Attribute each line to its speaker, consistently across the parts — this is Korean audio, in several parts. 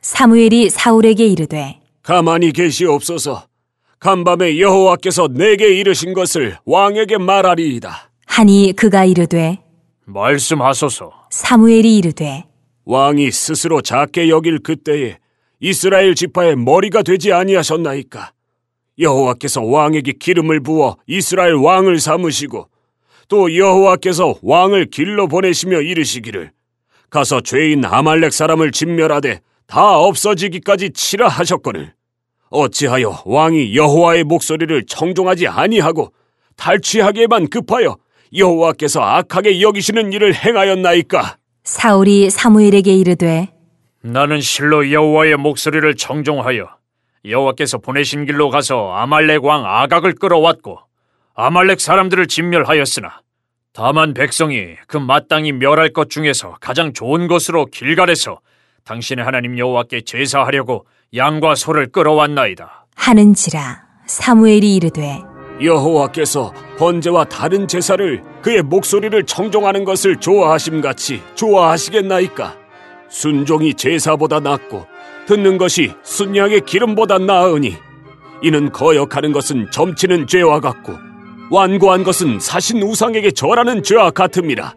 Speaker 1: 사무엘이 사울에게 이르되
Speaker 2: 가만히 계시옵소서. 간밤에 여호와께서 내게 이르신 것을 왕에게 말하리이다.
Speaker 1: 하니 그가 이르되
Speaker 3: 말씀하소서.
Speaker 1: 사무엘이 이르되
Speaker 2: 왕이 스스로 작게 여길 그때에 이스라엘 지파의 머리가 되지 아니하셨나이까. 여호와께서 왕에게 기름을 부어 이스라엘 왕을 삼으시고 또 여호와께서 왕을 길러 보내시며 이르시기를 가서 죄인 아말렉 사람을 진멸하되 다 없어지기까지 치라 하셨거늘 어찌하여 왕이 여호와의 목소리를 청종하지 아니하고 탈취하기에만 급하여 여호와께서 악하게 여기시는 일을 행하였나이까.
Speaker 1: 사울이 사무엘에게 이르되
Speaker 3: 나는 실로 여호와의 목소리를 청종하여 여호와께서 보내신 길로 가서 아말렉 왕 아각을 끌어왔고 아말렉 사람들을 진멸하였으나 다만 백성이 그 마땅히 멸할 것 중에서 가장 좋은 것으로 길갈에서 당신의 하나님 여호와께 제사하려고 양과 소를 끌어왔나이다
Speaker 1: 하는지라. 사무엘이 이르되
Speaker 2: 여호와께서 번제와 다른 제사를 그의 목소리를 청종하는 것을 좋아하심같이 좋아하시겠나이까. 순종이 제사보다 낫고 듣는 것이 순양의 기름보다 나으니 이는 거역하는 것은 점치는 죄와 같고 완고한 것은 사신 우상에게 절하는 죄와 같음이라.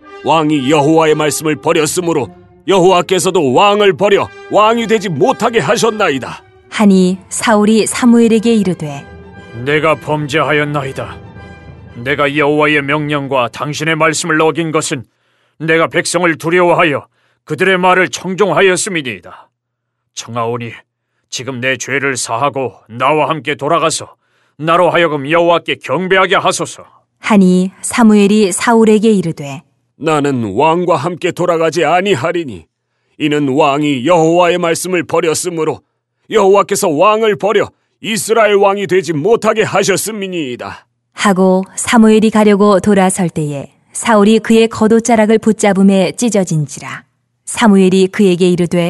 Speaker 2: 왕이 여호와의 말씀을 버렸으므로 여호와께서도 왕을 버려 왕이 되지 못하게 하셨나이다.
Speaker 1: 하니 사울이 사무엘에게 이르되
Speaker 3: 내가 범죄하였나이다. 내가 여호와의 명령과 당신의 말씀을 어긴 것은 내가 백성을 두려워하여 그들의 말을 청종하였음이니이다. 청하오니 지금 내 죄를 사하고 나와 함께 돌아가서 나로 하여금 여호와께 경배하게 하소서.
Speaker 1: 하니 사무엘이 사울에게 이르되
Speaker 2: 나는 왕과 함께 돌아가지 아니하리니 이는 왕이 여호와의 말씀을 버렸으므로 여호와께서 왕을 버려 이스라엘 왕이 되지 못하게 하셨음이니이다.
Speaker 1: 하고 사무엘이 가려고 돌아설 때에 사울이 그의 겉옷자락을 붙잡음에 찢어진지라. 사무엘이 그에게 이르되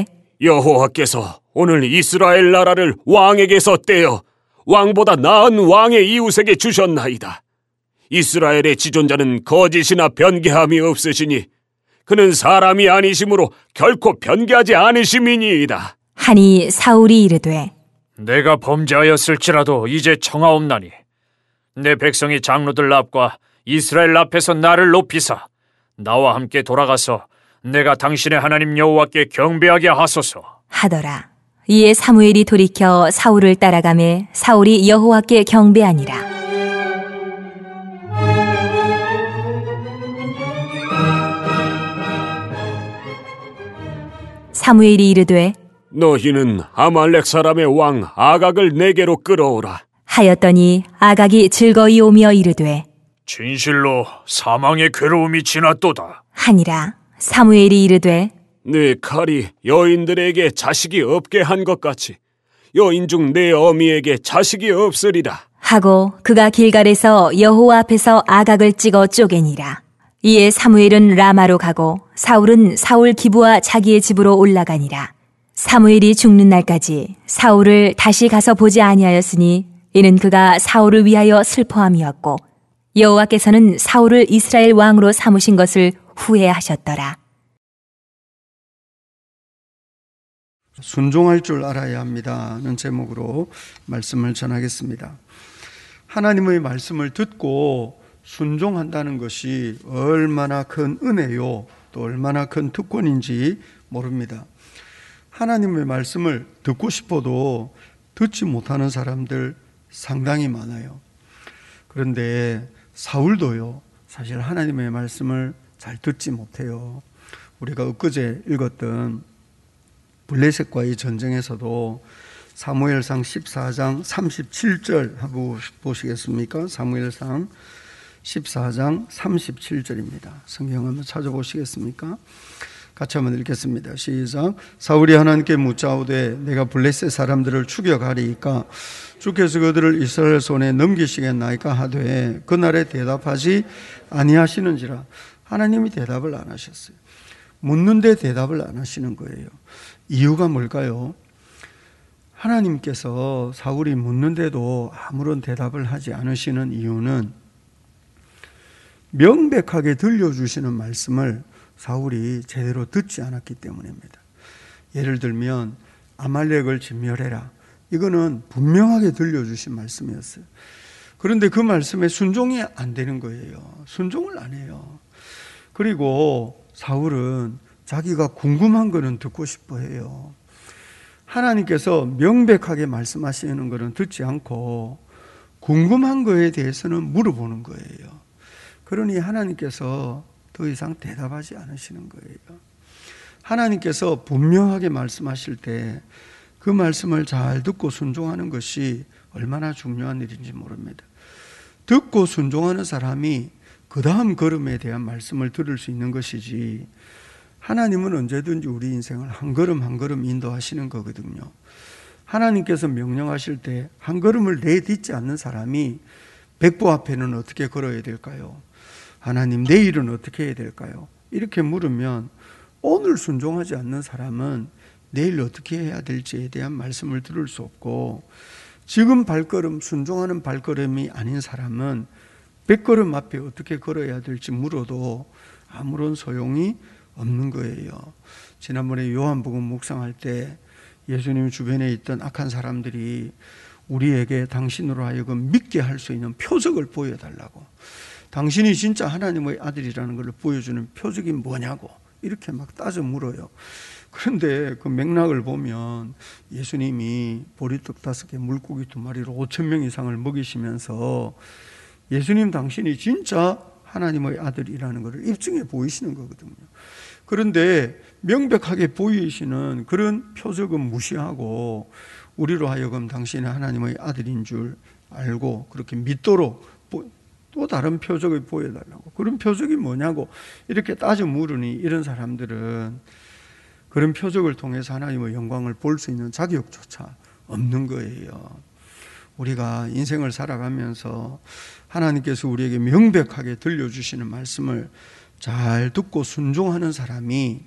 Speaker 2: 여호와께서 오늘 이스라엘 나라를 왕에게서 떼어 왕보다 나은 왕의 이웃에게 주셨나이다. 이스라엘의 지존자는 거짓이나 변개함이 없으시니 그는 사람이 아니심으로 결코 변개하지 않으심이니이다.
Speaker 1: 하니 사울이 이르되
Speaker 3: 내가 범죄하였을지라도 이제 청하옵나니 내 백성이 장로들 앞과 이스라엘 앞에서 나를 높이사 나와 함께 돌아가서 내가 당신의 하나님 여호와께 경배하게 하소서
Speaker 1: 하더라. 이에 사무엘이 돌이켜 사울을 따라가매 사울이 여호와께 경배하니라. 사무엘이 이르되
Speaker 2: 너희는 아말렉 사람의 왕 아각을 내게로 끌어오라
Speaker 1: 하였더니 아각이 즐거이 오며 이르되
Speaker 3: 진실로 사망의 괴로움이 지났도다
Speaker 1: 하니라. 사무엘이 이르되
Speaker 2: 네 칼이 여인들에게 자식이 없게 한 것 같이 여인 중 내 어미에게 자식이 없으리라
Speaker 1: 하고 그가 길갈에서 여호와 앞에서 아각을 찍어 쪼개니라. 이에 사무엘은 라마로 가고 사울은 사울 기브와 자기의 집으로 올라가니라. 사무엘이 죽는 날까지 사울을 다시 가서 보지 아니하였으니 이는 그가 사울을 위하여 슬퍼함이었고 여호와께서는 사울을 이스라엘 왕으로 삼으신 것을 후회하셨더라.
Speaker 4: 순종할 줄 알아야 합니다는 제목으로 말씀을 전하겠습니다. 하나님의 말씀을 듣고 순종한다는 것이 얼마나 큰 은혜요 또 얼마나 큰 특권인지 모릅니다. 하나님의 말씀을 듣고 싶어도 듣지 못하는 사람들 상당히 많아요. 그런데 사울도요 사실 하나님의 말씀을 잘 듣지 못해요. 우리가 엊그제 읽었던 블레셋과의 전쟁에서도 사무엘상 14장 37절 한번 보시겠습니까? 사무엘상 14장 37절입니다. 성경 한번 찾아보시겠습니까? 같이 한번 읽겠습니다. 시작. 사울이 하나님께 묻자오되 내가 블레셋 사람들을 죽여가리이까 주께서 그들을 이스라엘 손에 넘기시겠나이까 하되 그날에 대답하지 아니하시는지라. 하나님이 대답을 안 하셨어요. 묻는데 대답을 안 하시는 거예요. 이유가 뭘까요? 하나님께서 사울이 묻는데도 아무런 대답을 하지 않으시는 이유는 명백하게 들려주시는 말씀을 사울이 제대로 듣지 않았기 때문입니다. 예를 들면 아말렉을 진멸해라. 이거는 분명하게 들려주신 말씀이었어요. 그런데 그 말씀에 순종이 안 되는 거예요. 순종을 안 해요. 그리고 사울은 자기가 궁금한 거는 듣고 싶어 해요. 하나님께서 명백하게 말씀하시는 거는 듣지 않고 궁금한 거에 대해서는 물어보는 거예요. 그러니 하나님께서 더 이상 대답하지 않으시는 거예요. 하나님께서 분명하게 말씀하실 때 그 말씀을 잘 듣고 순종하는 것이 얼마나 중요한 일인지 모릅니다. 듣고 순종하는 사람이 그 다음 걸음에 대한 말씀을 들을 수 있는 것이지, 하나님은 언제든지 우리 인생을 한 걸음 한 걸음 인도하시는 거거든요. 하나님께서 명령하실 때 한 걸음을 내딛지 않는 사람이 백보 앞에는 어떻게 걸어야 될까요? 하나님, 내일은 어떻게 해야 될까요? 이렇게 물으면 오늘 순종하지 않는 사람은 내일 어떻게 해야 될지에 대한 말씀을 들을 수 없고, 지금 발걸음, 순종하는 발걸음이 아닌 사람은 100걸음 앞에 어떻게 걸어야 될지 물어도 아무런 소용이 없는 거예요. 지난번에 요한복음 묵상할 때 예수님 주변에 있던 악한 사람들이 우리에게 당신으로 하여금 믿게 할 수 있는 표적을 보여달라고, 당신이 진짜 하나님의 아들이라는 걸 보여주는 표적이 뭐냐고 이렇게 막 따져 물어요. 그런데 그 맥락을 보면 예수님이 보리떡 5개 물고기 2마리로 5,000명 이상을 먹이시면서 예수님 당신이 진짜 하나님의 아들이라는 것을 입증해 보이시는 거거든요. 그런데 명백하게 보이시는 그런 표적은 무시하고 우리로 하여금 당신이 하나님의 아들인 줄 알고 그렇게 믿도록 또 다른 표적을 보여달라고, 그런 표적이 뭐냐고 이렇게 따져 물으니 이런 사람들은 그런 표적을 통해서 하나님의 영광을 볼 수 있는 자격조차 없는 거예요. 우리가 인생을 살아가면서 하나님께서 우리에게 명백하게 들려주시는 말씀을 잘 듣고 순종하는 사람이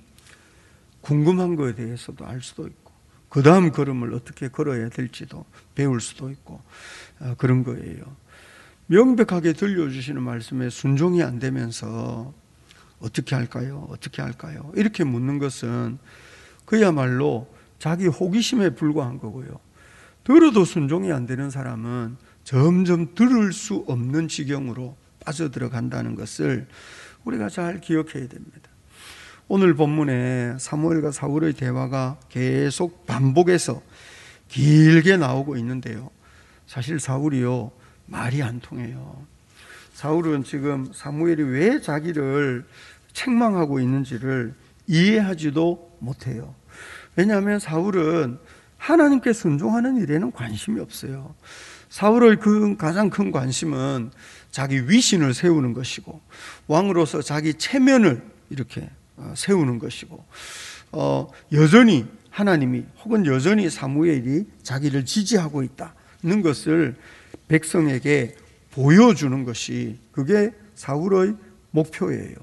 Speaker 4: 궁금한 것에 대해서도 알 수도 있고 그 다음 걸음을 어떻게 걸어야 될지도 배울 수도 있고 그런 거예요. 명백하게 들려주시는 말씀에 순종이 안 되면서 어떻게 할까요? 어떻게 할까요? 이렇게 묻는 것은 그야말로 자기 호기심에 불과한 거고요. 들어도 순종이 안 되는 사람은 점점 들을 수 없는 지경으로 빠져들어간다는 것을 우리가 잘 기억해야 됩니다. 오늘 본문에 사무엘과 사울의 대화가 계속 반복해서 길게 나오고 있는데요. 사실 사울이요, 말이 안 통해요. 사울은 지금 사무엘이 왜 자기를 책망하고 있는지를 이해하지도 못해요. 왜냐하면 사울은 하나님께 순종하는 일에는 관심이 없어요. 사울의 가장 큰 관심은 자기 위신을 세우는 것이고 왕으로서 자기 체면을 이렇게 세우는 것이고 여전히 하나님이 혹은 여전히 사무엘이 자기를 지지하고 있다는 것을 백성에게 보여주는 것이, 그게 사울의 목표예요.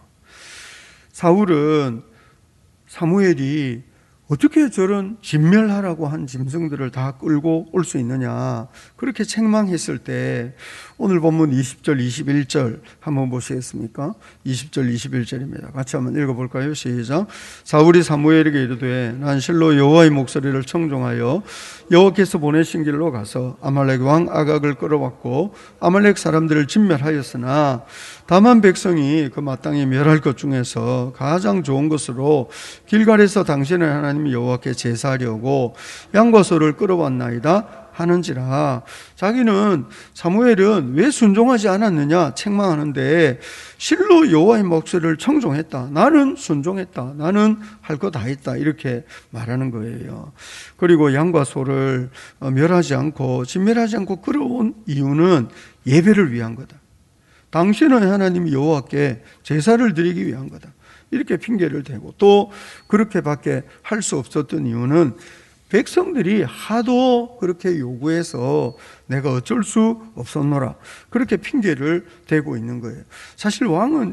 Speaker 4: 사울은 사무엘이 어떻게 저런 진멸하라고 한 짐승들을 다 끌고 올 수 있느냐, 그렇게 책망했을 때 오늘 본문 20절 21절 한번 보시겠습니까? 20절 21절입니다. 같이 한번 읽어볼까요? 시작. 사울이 사무엘에게 이르되 난 실로 여호와의 목소리를 청종하여 여호와께서 보내신 길로 가서 아말렉 왕 아각을 끌어왔고 아말렉 사람들을 진멸하였으나 다만 백성이 그 마땅히 멸할 것 중에서 가장 좋은 것으로 길갈에서 당신의 하나님 여호와께 제사하려고 양과 소를 끌어왔나이다 하는지라. 자기는 사무엘은 왜 순종하지 않았느냐 책망하는데 실로 여호와의 목소리를 청종했다, 나는 순종했다, 나는 할 거 다 했다, 이렇게 말하는 거예요. 그리고 양과 소를 멸하지 않고 진멸하지 않고 끌어온 이유는 예배를 위한 거다, 당신의 하나님 여호와께 제사를 드리기 위한 거다, 이렇게 핑계를 대고, 또 그렇게밖에 할 수 없었던 이유는 백성들이 하도 그렇게 요구해서 내가 어쩔 수 없었노라, 그렇게 핑계를 대고 있는 거예요. 사실 왕은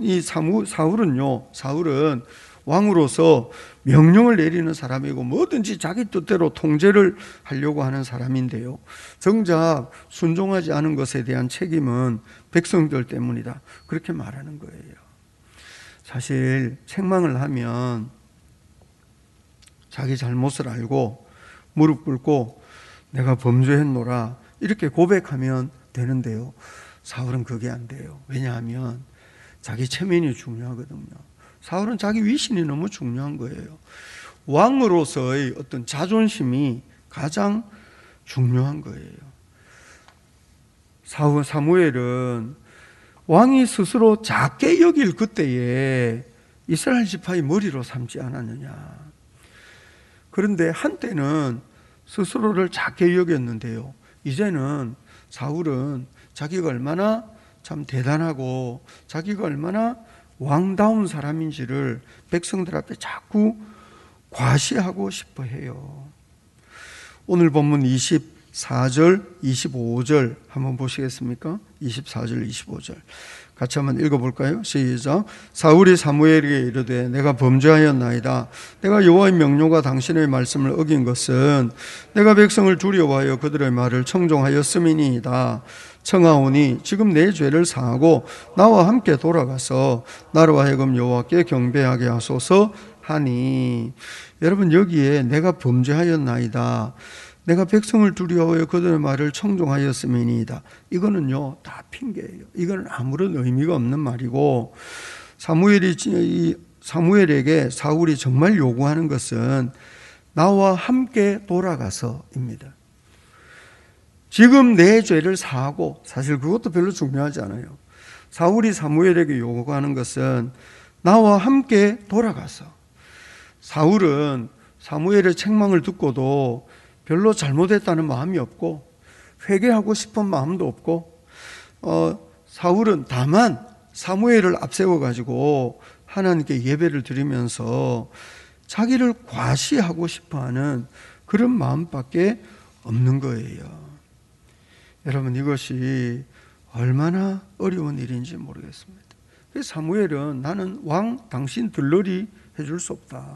Speaker 4: 사울은 왕으로서 명령을 내리는 사람이고 뭐든지 자기 뜻대로 통제를 하려고 하는 사람인데요, 정작 순종하지 않은 것에 대한 책임은 백성들 때문이다, 그렇게 말하는 거예요. 사실 책망을 하면 자기 잘못을 알고 무릎 꿇고 내가 범죄했노라 이렇게 고백하면 되는데요. 사울은 그게 안 돼요. 왜냐하면 자기 체면이 중요하거든요. 사울은 자기 위신이 너무 중요한 거예요. 왕으로서의 어떤 자존심이 가장 중요한 거예요. 사무엘은 왕이 스스로 작게 여길 그때에 이스라엘 지파의 머리로 삼지 않았느냐. 그런데 한때는 스스로를 작게 여겼는데요. 이제는 사울은 자기가 얼마나 참 대단하고 자기가 얼마나 왕다운 사람인지를 백성들 앞에 자꾸 과시하고 싶어 해요. 오늘 본문 24절, 25절 한번 보시겠습니까? 24절, 25절 같이 한번 읽어볼까요? 시작. 사울이 사무엘에게 이르되 내가 범죄하였나이다. 내가 여호와의 명령과 당신의 말씀을 어긴 것은 내가 백성을 두려워하여 그들의 말을 청종하였음이니이다. 청하오니 지금 내 죄를 사하고 나와 함께 돌아가서 나로 하여금 여호와께 경배하게 하소서 하니. 여러분, 여기에 내가 범죄하였나이다, 내가 백성을 두려워하여 그들의 말을 청종하였음이니이다, 이거는요 다 핑계예요. 이거는 아무런 의미가 없는 말이고, 사무엘에게 사울이 정말 요구하는 것은 나와 함께 돌아가서입니다. 지금 내 죄를 사하고, 사실 그것도 별로 중요하지 않아요. 사울이 사무엘에게 요구하는 것은 나와 함께 돌아가서. 사울은 사무엘의 책망을 듣고도 별로 잘못했다는 마음이 없고 회개하고 싶은 마음도 없고, 사울은 다만 사무엘을 앞세워가지고 하나님께 예배를 드리면서 자기를 과시하고 싶어하는 그런 마음밖에 없는 거예요. 여러분, 이것이 얼마나 어려운 일인지 모르겠습니다. 사무엘은 나는 왕 당신 들러리 해줄 수 없다.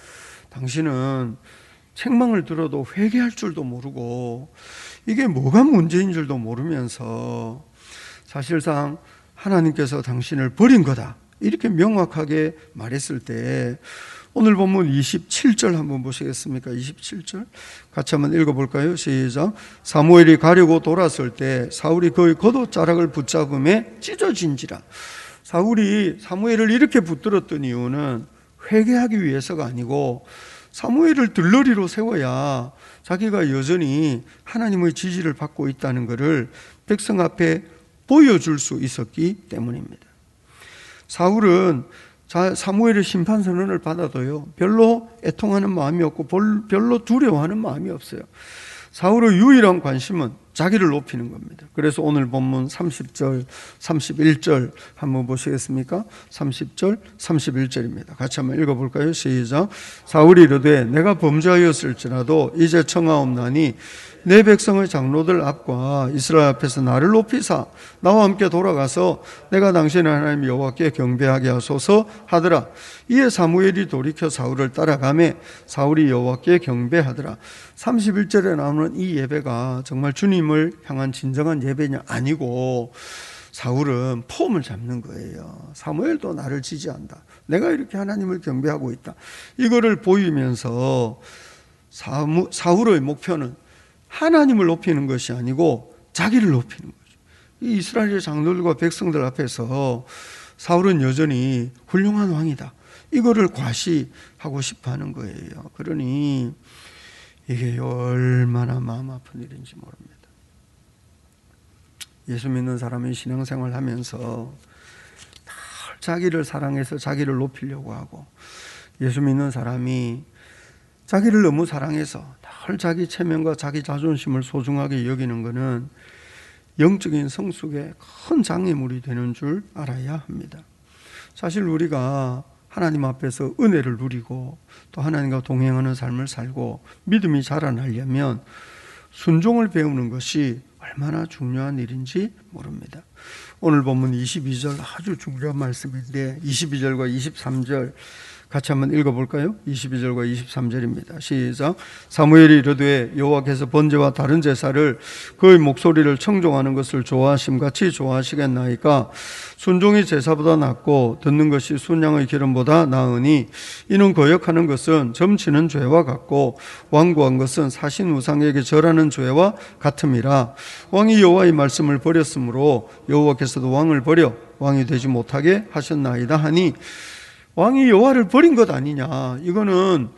Speaker 4: 당신은 책망을 들어도 회개할 줄도 모르고 이게 뭐가 문제인 줄도 모르면서 사실상 하나님께서 당신을 버린 거다, 이렇게 명확하게 말했을 때 오늘 본문 27절 한번 보시겠습니까? 27절 같이 한번 읽어볼까요? 시작. 사무엘이 가려고 돌았을 때 사울이 그의 겉옷자락을 붙잡음에 찢어진지라. 사울이 사무엘을 이렇게 붙들었던 이유는 회개하기 위해서가 아니고 사무엘을 들러리로 세워야 자기가 여전히 하나님의 지지를 받고 있다는 것을 백성 앞에 보여줄 수 있었기 때문입니다. 사울은 사무엘의 심판 선언을 받아도요 별로 애통하는 마음이 없고 별로 두려워하는 마음이 없어요. 사울의 유일한 관심은 자기를 높이는 겁니다. 그래서 오늘 본문 30절, 31절 한번 보시겠습니까? 30절, 31절입니다. 같이 한번 읽어볼까요? 시작. 사울이 이르되 내가 범죄하였을지라도 이제 청하옵나니 내 백성의 장로들 앞과 이스라엘 앞에서 나를 높이사 나와 함께 돌아가서 내가 당신의 하나님 여호와께 경배하게 하소서 하더라. 이에 사무엘이 돌이켜 사울을 따라가매 사울이 여호와께 경배하더라. 31절에 나오는 이 예배가 정말 주님을 향한 진정한 예배냐? 아니고 사울은 폼을 잡는 거예요. 사무엘도 나를 지지한다, 내가 이렇게 하나님을 경배하고 있다, 이거를 보이면서 사울의 목표는 하나님을 높이는 것이 아니고 자기를 높이는 거죠. 이 이스라엘 장로들과 백성들 앞에서 사울은 여전히 훌륭한 왕이다, 이거를 과시하고 싶어 하는 거예요. 그러니 이게 얼마나 마음 아픈 일인지 모릅니다. 예수 믿는 사람이 신앙생활 하면서 자기를 사랑해서 자기를 높이려고 하고, 예수 믿는 사람이 자기를 너무 사랑해서 늘 자기 체면과 자기 자존심을 소중하게 여기는 것은 영적인 성숙에 큰 장애물이 되는 줄 알아야 합니다. 사실 우리가 하나님 앞에서 은혜를 누리고 또 하나님과 동행하는 삶을 살고 믿음이 자라나려면 순종을 배우는 것이 얼마나 중요한 일인지 모릅니다. 오늘 본문 22절 아주 중요한 말씀인데 22절과 23절 같이 한번 읽어볼까요? 22절과 23절입니다. 시작. 사무엘이 이르되 여호와께서 번제와 다른 제사를 그의 목소리를 청종하는 것을 좋아하심같이 좋아하시겠나이까? 순종이 제사보다 낫고 듣는 것이 순양의 기름보다 나으니 이는 거역하는 것은 점치는 죄와 같고 완고한 것은 사신 우상에게 절하는 죄와 같음이라. 왕이 여호와의 말씀을 버렸으므로 여호와께서도 왕을 버려 왕이 되지 못하게 하셨나이다 하니, 왕이 여호와를 버린 것 아니냐. 이거는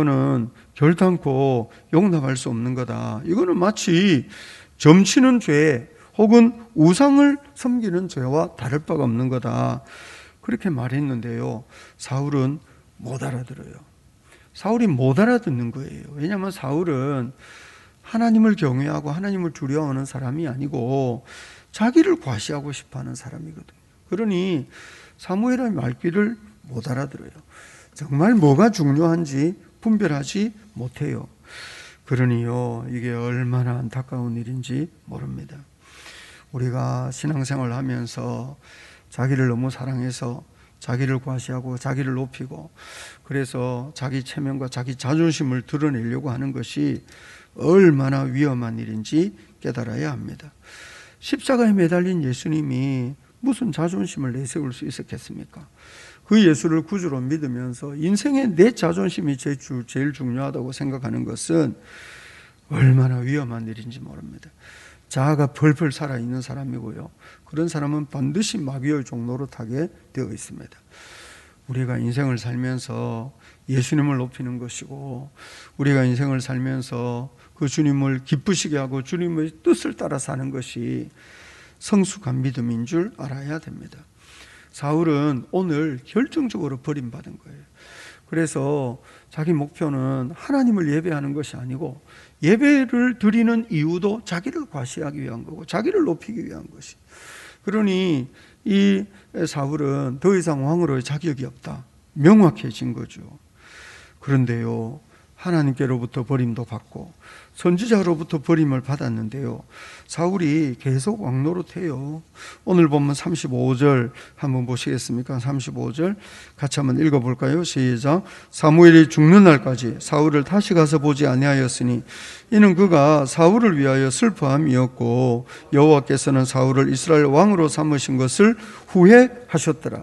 Speaker 4: 결단코 용납할 수 없는 거다. 이거는 마치 점치는 죄 혹은 우상을 섬기는 죄와 다를 바가 없는 거다. 그렇게 말했는데요, 사울은 못 알아들어요. 사울이 못 알아듣는 거예요. 왜냐하면 사울은 하나님을 경외하고 하나님을 두려워하는 사람이 아니고 자기를 과시하고 싶어하는 사람이거든요. 그러니 사무엘의 말귀를 못 알아들어요. 정말 뭐가 중요한지 분별하지 못해요. 그러니요, 이게 얼마나 안타까운 일인지 모릅니다. 우리가 신앙생활을 하면서 자기를 너무 사랑해서 자기를 과시하고 자기를 높이고 그래서 자기 체면과 자기 자존심을 드러내려고 하는 것이 얼마나 위험한 일인지 깨달아야 합니다. 십자가에 매달린 예수님이 무슨 자존심을 내세울 수 있었겠습니까? 그 예수를 구주로 믿으면서 인생에 내 자존심이 제일 중요하다고 생각하는 것은 얼마나 위험한 일인지 모릅니다. 자아가 펄펄 살아있는 사람이고요, 그런 사람은 반드시 마귀의 종로로 타게 되어 있습니다. 우리가 인생을 살면서 예수님을 높이는 것이고, 우리가 인생을 살면서 그 주님을 기쁘시게 하고 주님의 뜻을 따라 사는 것이 성숙한 믿음인 줄 알아야 됩니다. 사울은 오늘 결정적으로 버림받은 거예요. 그래서 자기 목표는 하나님을 예배하는 것이 아니고 예배를 드리는 이유도 자기를 과시하기 위한 거고 자기를 높이기 위한 것이. 그러니 이 사울은 더 이상 왕으로의 자격이 없다, 명확해진 거죠. 그런데요, 하나님께로부터 버림도 받고 선지자로부터 버림을 받았는데요, 사울이 계속 왕노릇해요. 오늘 보면 35절 한번 보시겠습니까? 35절 같이 한번 읽어볼까요? 시작. 사무엘이 죽는 날까지 사울을 다시 가서 보지 아니하였으니 이는 그가 사울을 위하여 슬퍼함이었고 여호와께서는 사울을 이스라엘 왕으로 삼으신 것을 후회하셨더라.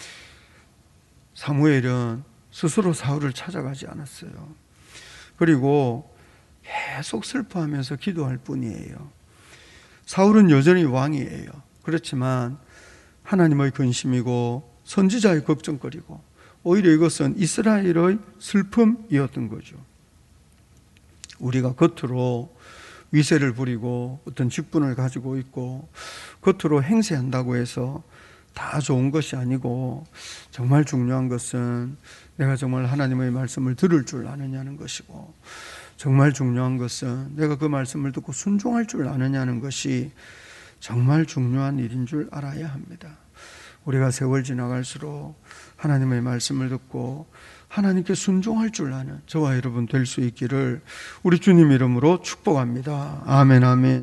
Speaker 4: 사무엘은 스스로 사울을 찾아가지 않았어요. 그리고 계속 슬퍼하면서 기도할 뿐이에요. 사울은 여전히 왕이에요. 그렇지만 하나님의 근심이고 선지자의 걱정거리고 오히려 이것은 이스라엘의 슬픔이었던 거죠. 우리가 겉으로 위세를 부리고 어떤 직분을 가지고 있고 겉으로 행세한다고 해서 다 좋은 것이 아니고, 정말 중요한 것은 내가 정말 하나님의 말씀을 들을 줄 아느냐는 것이고, 정말 중요한 것은 내가 그 말씀을 듣고 순종할 줄 아느냐는 것이 정말 중요한 일인 줄 알아야 합니다. 우리가 세월 지나갈수록 하나님의 말씀을 듣고 하나님께 순종할 줄 아는 저와 여러분 될 수 있기를 우리 주님 이름으로 축복합니다. 아멘, 아멘.